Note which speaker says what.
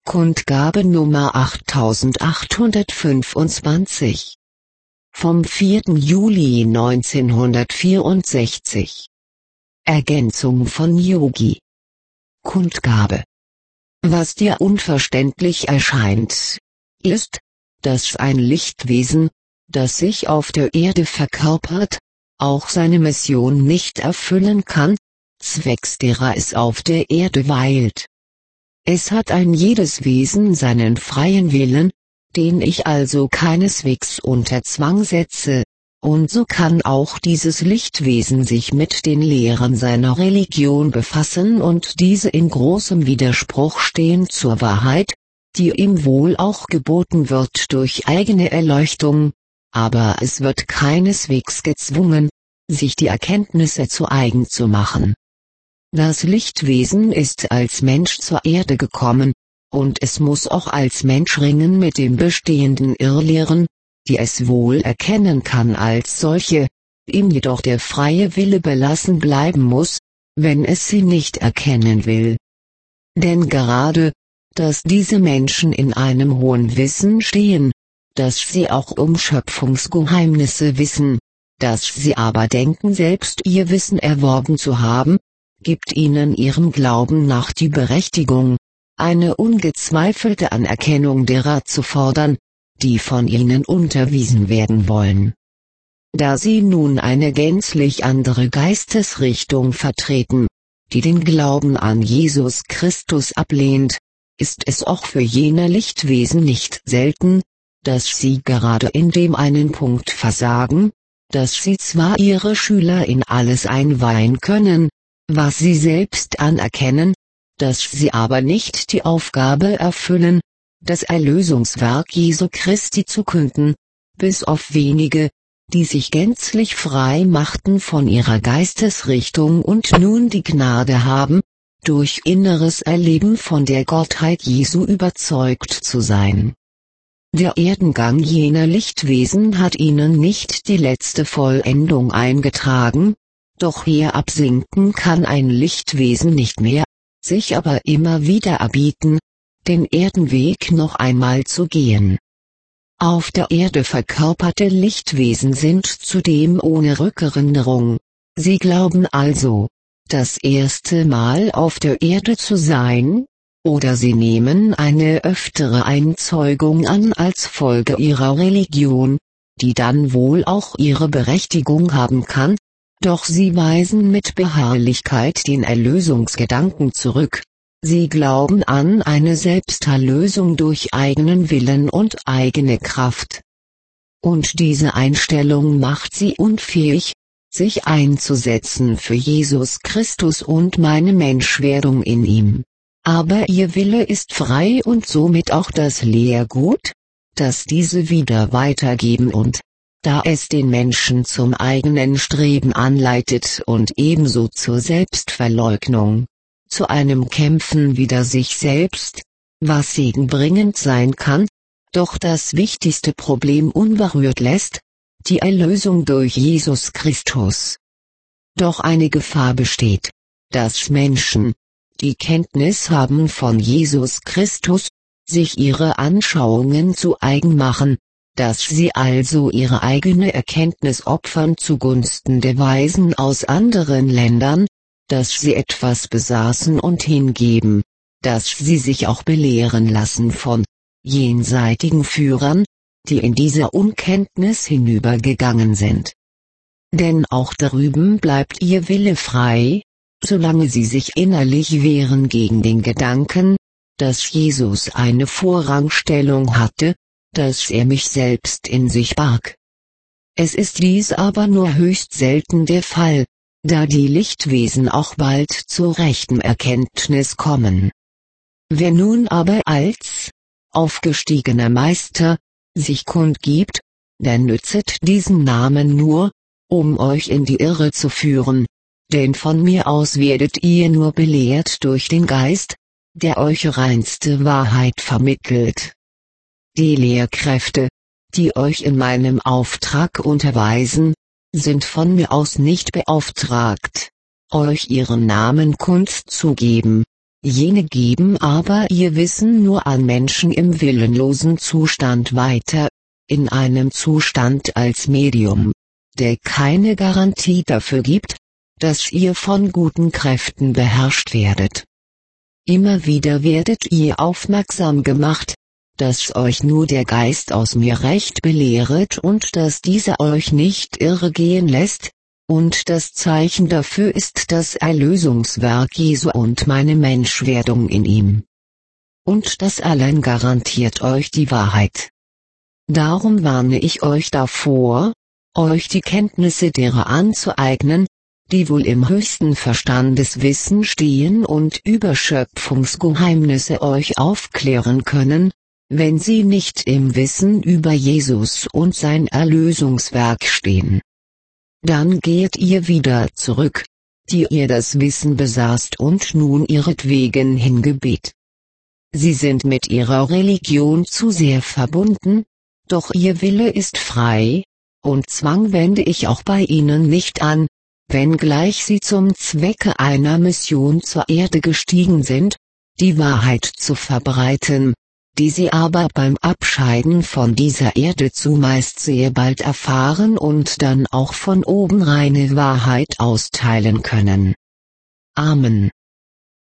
Speaker 1: Kundgabe Nummer 8825. Vom 4. Juli 1964. Ergänzung von Yogi. Kundgabe. Was dir unverständlich erscheint, ist, dass ein Lichtwesen, das sich auf der Erde verkörpert, auch seine Mission nicht erfüllen kann, zwecks derer es auf der Erde weilt. Es hat ein jedes Wesen seinen freien Willen, den ich also keineswegs unter Zwang setze, und so kann auch dieses Lichtwesen sich mit den Lehren seiner Religion befassen und diese in großem Widerspruch stehen zur Wahrheit, die ihm wohl auch geboten wird durch eigene Erleuchtung, aber es wird keineswegs gezwungen, sich die Erkenntnisse zu eigen zu machen. Das Lichtwesen ist als Mensch zur Erde gekommen, und es muss auch als Mensch ringen mit den bestehenden Irrlehren, die es wohl erkennen kann als solche, ihm jedoch der freie Wille belassen bleiben muss, wenn es sie nicht erkennen will. Denn gerade, dass diese Menschen in einem hohen Wissen stehen, dass sie auch um Schöpfungsgeheimnisse wissen, dass sie aber denken selbst ihr Wissen erworben zu haben, gibt ihnen ihrem Glauben nach die Berechtigung, eine ungezweifelte Anerkennung derer zu fordern, die von ihnen unterwiesen werden wollen. Da sie nun eine gänzlich andere Geistesrichtung vertreten, die den Glauben an Jesus Christus ablehnt, ist es auch für jene Lichtwesen nicht selten, dass sie gerade in dem einen Punkt versagen, dass sie zwar ihre Schüler in alles einweihen können, was sie selbst anerkennen, dass sie aber nicht die Aufgabe erfüllen, das Erlösungswerk Jesu Christi zu künden, bis auf wenige, die sich gänzlich frei machten von ihrer Geistesrichtung und nun die Gnade haben, durch inneres Erleben von der Gottheit Jesu überzeugt zu sein. Der Erdengang jener Lichtwesen hat ihnen nicht die letzte Vollendung eingetragen, doch herabsinken kann ein Lichtwesen nicht mehr, sich aber immer wieder erbieten, den Erdenweg noch einmal zu gehen. Auf der Erde verkörperte Lichtwesen sind zudem ohne Rückerinnerung, sie glauben also, das erste Mal auf der Erde zu sein, oder sie nehmen eine öftere Einzeugung an als Folge ihrer Religion, die dann wohl auch ihre Berechtigung haben kann, doch sie weisen mit Beharrlichkeit den Erlösungsgedanken zurück. Sie glauben an eine Selbsterlösung durch eigenen Willen und eigene Kraft. Und diese Einstellung macht sie unfähig, sich einzusetzen für Jesus Christus und meine Menschwerdung in ihm. Aber ihr Wille ist frei und somit auch das Lehrgut, das diese wieder weitergeben und, da es den Menschen zum eigenen Streben anleitet und ebenso zur Selbstverleugnung, zu einem Kämpfen wider sich selbst, was segenbringend sein kann, doch das wichtigste Problem unberührt lässt, die Erlösung durch Jesus Christus. Doch eine Gefahr besteht, dass Menschen, die Kenntnis haben von Jesus Christus, sich ihre Anschauungen zu eigen machen, dass sie also ihre eigene Erkenntnis opfern zugunsten der Weisen aus anderen Ländern, dass sie etwas besaßen und hingeben, dass sie sich auch belehren lassen von jenseitigen Führern, die in diese Unkenntnis hinübergegangen sind. Denn auch darüben bleibt ihr Wille frei, solange sie sich innerlich wehren gegen den Gedanken, dass Jesus eine Vorrangstellung hatte, dass er mich selbst in sich barg. Es ist dies aber nur höchst selten der Fall, da die Lichtwesen auch bald zur rechten Erkenntnis kommen. Wer nun aber als aufgestiegener Meister sich kundgibt, der nützet diesen Namen nur, um euch in die Irre zu führen, denn von mir aus werdet ihr nur belehrt durch den Geist, der euch reinste Wahrheit vermittelt. Die Lehrkräfte, die euch in meinem Auftrag unterweisen, sind von mir aus nicht beauftragt, euch ihren Namen kundzugeben, Jene geben aber ihr Wissen nur an Menschen im willenlosen Zustand weiter, in einem Zustand als Medium, der keine Garantie dafür gibt, dass ihr von guten Kräften beherrscht werdet. Immer wieder werdet ihr aufmerksam gemacht, dass euch nur der Geist aus mir recht belehret und dass dieser euch nicht irregehen lässt, und das Zeichen dafür ist das Erlösungswerk Jesu und meine Menschwerdung in ihm. Und das allein garantiert euch die Wahrheit. Darum warne ich euch davor, euch die Kenntnisse derer anzueignen, die wohl im höchsten Verstandeswissen stehen und über Schöpfungsgeheimnisse euch aufklären können, wenn sie nicht im Wissen über Jesus und sein Erlösungswerk stehen. Dann geht ihr wieder zurück, die ihr das Wissen besaßt und nun ihretwegen hingebetet. Sie sind mit ihrer Religion zu sehr verbunden, doch ihr Wille ist frei, und Zwang wende ich auch bei ihnen nicht an, wenngleich sie zum Zwecke einer Mission zur Erde gestiegen sind, die Wahrheit zu verbreiten, die sie aber beim Abscheiden von dieser Erde zumeist sehr bald erfahren und dann auch von oben reine Wahrheit austeilen können. Amen.